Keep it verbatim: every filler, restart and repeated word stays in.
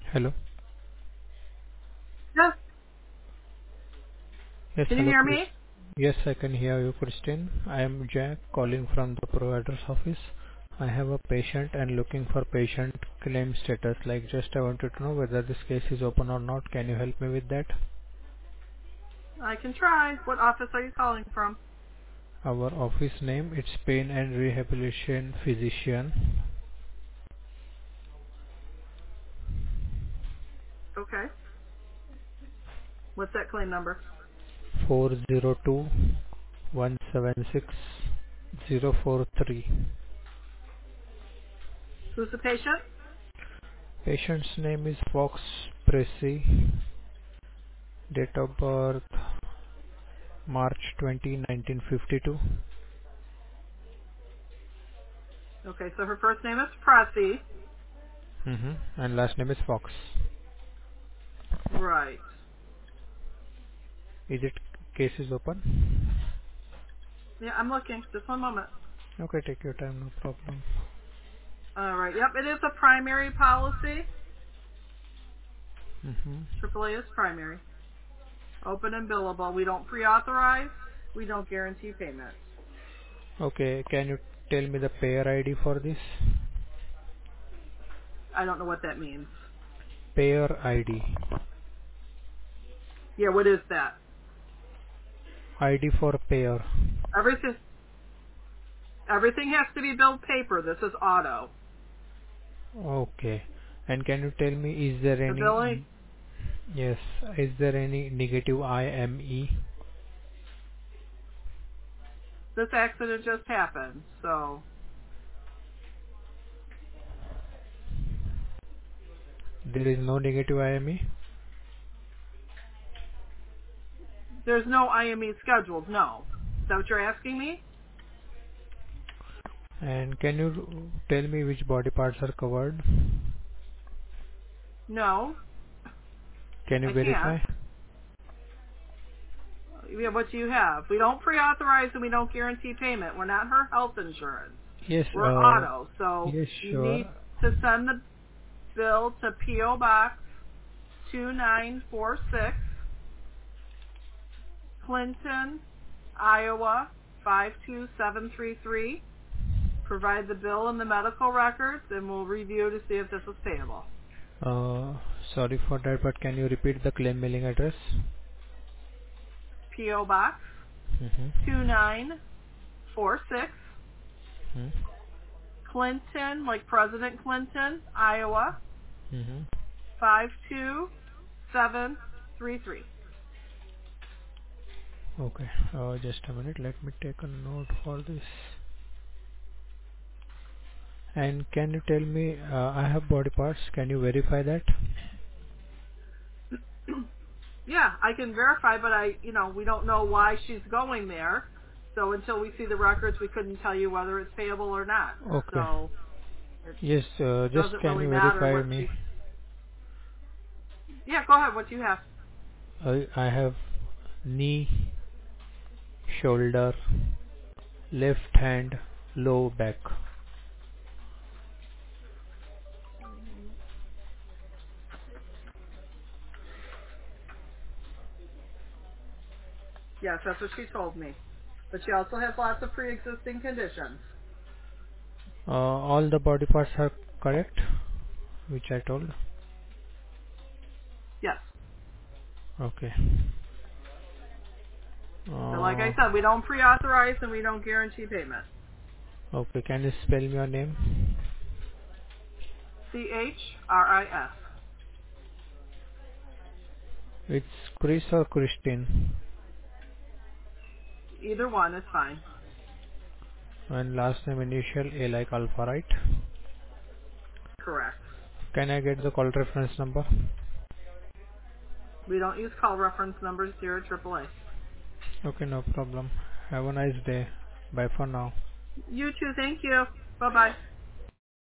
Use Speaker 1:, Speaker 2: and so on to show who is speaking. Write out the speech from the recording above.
Speaker 1: Hello.
Speaker 2: Yes.
Speaker 1: Yes,
Speaker 2: Can you
Speaker 1: hello,
Speaker 2: hear
Speaker 1: Chris.
Speaker 2: me?
Speaker 1: Yes, I can hear you, Christine. I am Jack calling from the provider's office. I have a patient and looking for patient claim status. Like, just I wanted to know whether this case is open or not. Can you help me with that?
Speaker 2: I can try. What office are you calling from?
Speaker 1: Our office name, it's Pain and Rehabilitation Physician.
Speaker 2: Okay. What's that claim number?
Speaker 1: four zero two one seven six zero four three.
Speaker 2: Who's the patient?
Speaker 1: Patient's name is Fox Pressy. Date of birth March twentieth, nineteen fifty-two.
Speaker 2: Okay, so her first name is Pressy.
Speaker 1: Mm-hmm. And last name is Fox.
Speaker 2: Right.
Speaker 1: Is it case is open?
Speaker 2: Yeah, I'm looking. Just one moment.
Speaker 1: Okay, take your time, no problem.
Speaker 2: All right. Yep, it is a primary policy.
Speaker 1: Mm-hmm.
Speaker 2: triple A is primary. Open and billable. We don't pre-authorize. We don't guarantee payment.
Speaker 1: Okay, can you tell me the payer I D for this?
Speaker 2: I don't know what that means.
Speaker 1: Payer I D.
Speaker 2: Yeah, what is that?
Speaker 1: I D for payer.
Speaker 2: Everything everything has to be billed paper. This is auto.
Speaker 1: Okay. And can you tell me, is there
Speaker 2: The
Speaker 1: any,
Speaker 2: billing,
Speaker 1: yes, is there any negative I M E?
Speaker 2: this accident just happened, so
Speaker 1: There is no negative I M E?
Speaker 2: there's no I M E scheduled, no. Is that what you're asking me?
Speaker 1: And can you tell me which body parts are covered?
Speaker 2: No,
Speaker 1: Can you
Speaker 2: I can't.
Speaker 1: verify?
Speaker 2: Yeah, what do you have? We don't pre-authorize and we don't guarantee payment. We're not her health insurance.
Speaker 1: Yes,
Speaker 2: We're
Speaker 1: uh,
Speaker 2: auto. So
Speaker 1: yes,
Speaker 2: you
Speaker 1: sure.
Speaker 2: need to send the bill to P O. Box two nine four six, Clinton, Iowa five two seven three three. Provide the bill and the medical records and we'll review to see if this is payable.
Speaker 1: Uh, sorry for that, but can you repeat the claim mailing address?
Speaker 2: P O. Box two
Speaker 1: Mm-hmm.
Speaker 2: nine four six,
Speaker 1: Mm-hmm.
Speaker 2: Clinton, like President Clinton, Iowa
Speaker 1: Mm-hmm.
Speaker 2: five two seven three three.
Speaker 1: Okay, uh, just a minute. Let me take a note for this. And can you tell me, uh, I have body parts. Can you verify that?
Speaker 2: Yeah, I can verify, but I, you know, we don't know why she's going there. So until we see the records, we couldn't tell you whether it's payable or not.
Speaker 1: Okay.
Speaker 2: So it
Speaker 1: Yes, uh, just
Speaker 2: doesn't
Speaker 1: can
Speaker 2: really
Speaker 1: you
Speaker 2: matter
Speaker 1: verify
Speaker 2: what
Speaker 1: me?
Speaker 2: she. Yeah, go ahead. What do you have?
Speaker 1: I, I have knee, shoulder, left hand, low back.
Speaker 2: Yes, that's what she told me. But she also has lots of pre-existing conditions.
Speaker 1: Uh, all the body parts are correct, which I told.
Speaker 2: Yes.
Speaker 1: Okay.
Speaker 2: But like I
Speaker 1: Uh,
Speaker 2: said, we don't pre-authorize and we don't guarantee payment.
Speaker 1: okay, can you spell me your name?
Speaker 2: C H R I S.
Speaker 1: It's Chris or Christine?
Speaker 2: Either one is fine.
Speaker 1: And last name initial A like alpha, right?
Speaker 2: Correct.
Speaker 1: Can I get the call reference number?
Speaker 2: We don't use call reference numbers here at triple A.
Speaker 1: Okay, no problem. Have a nice day. Bye for now.
Speaker 2: You too. Thank you. Bye-bye.